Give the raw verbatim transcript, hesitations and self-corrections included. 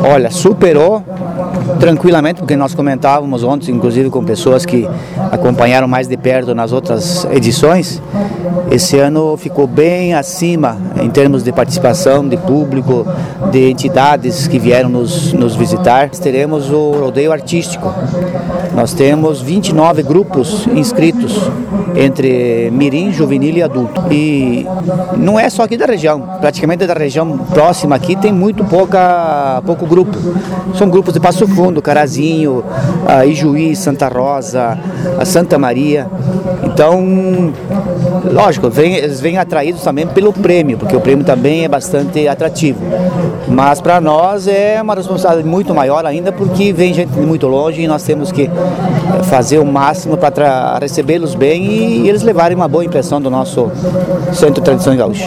Olha, superou tranquilamente, porque nós comentávamos ontem, inclusive com pessoas que acompanharam mais de perto nas outras edições. Esse ano ficou bem acima em termos de participação de público, de entidades que vieram nos, nos visitar. Teremos o rodeio artístico. Nós temos vinte e nove grupos inscritos entre mirim, juvenil e adulto. E não é só aqui da região, praticamente da região próxima aqui tem muito pouca, pouco grupo. São grupos de Passo Fundo, Carazinho, Ijuí, Santa Rosa, Santa Maria. Então, lógico, vem, eles vêm atraídos também pelo prêmio, porque o prêmio também é bastante atrativo. Mas para nós é uma responsabilidade muito maior ainda, porque vem gente de muito longe e nós temos que fazer o máximo para recebê-los bem e eles levarem uma boa impressão do nosso Centro de Tradições Gaúchas.